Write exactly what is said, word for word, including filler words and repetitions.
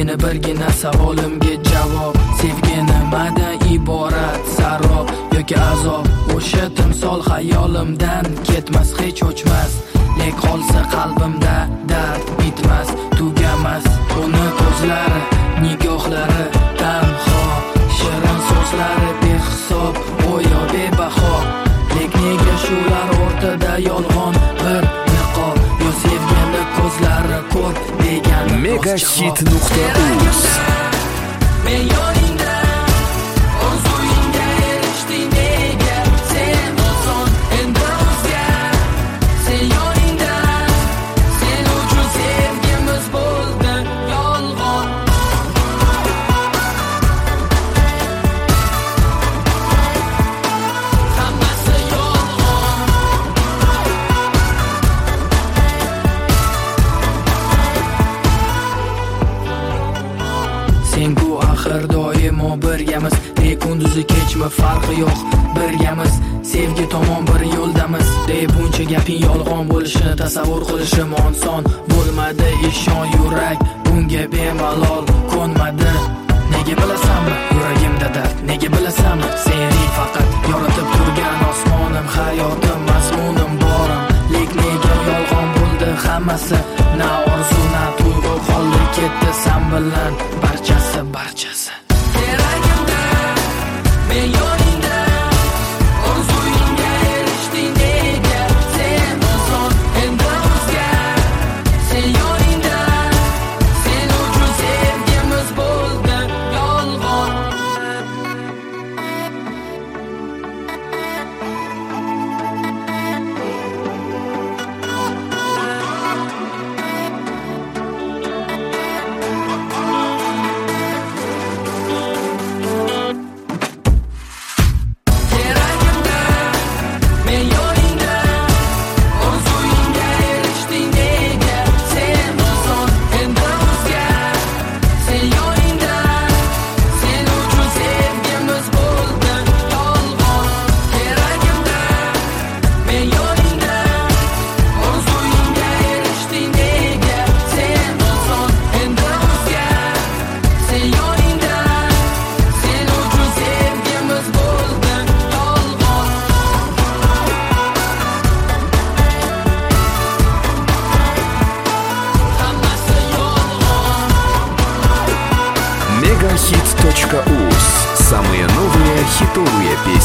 meni birgina savolimga javob. Sevgi nimadan iborat? Zarob yoki azob? O'sha timsol xayolimdan ketmas, hech o'chmas. Lek qolsa qalbimda dard bitmas, tugamas. Uni ko'zlari, nigohlari tanho, shirin so'zlari behisob, go'yo bebaho. Lek nega shular o'rtada yolg'on bir niqob? Yo sevgini ko'zlari ko'r degan megahit nuqta uz. Men yoningda, orzuyingga erishding nega? Sen oson, endi o'zgar. Sen yoningda, sen uchun sevgimiz bo'ldi yolg'on. Hammasi yolg'on. Sen-ku axir doimo birgamiz, ne kunduzi kechmi farqi yo'q, birgamiz. Sevgi tomon bir yo'ldamiz. Deb buncha gaping yolg'on bo'lishini tasavvur qilishim oson bo'lmadi. Ishon, yurak bunga bemalol ko'nmadi. Nega bilasanmi yuragimda dard? Nega bilasanmi seni faqat yoritib turgan osmonim, hayotim, mazmunim, borim. Lek nega yolg'on bo'ldi hammasi? Na orzu, na tuyg'u qoldi ketdi sen bilan barchasi, barchasi. Keragimda, men yoningda, orzuyingga erishding nega? Sen oson, endi o'zgar. Sen yoningda, sen uchun sevgimiz bo'ldi yolg'on. Keragimda, men yoningda, orzuyingga erishding nega? Sen oson, endi o'zgar. Sen yoningda, sen uchun sevgimiz bo'ldi yolg'on. Keragimda, men yoningda, orzuyingga erishding nega? Sen oson, endi o'zgar. Sen yoningda, sen uchun sevgimiz bo'ldi yolg'on. Hammasi yolg'on. megahit точка uz. Самые новые хитовые песни.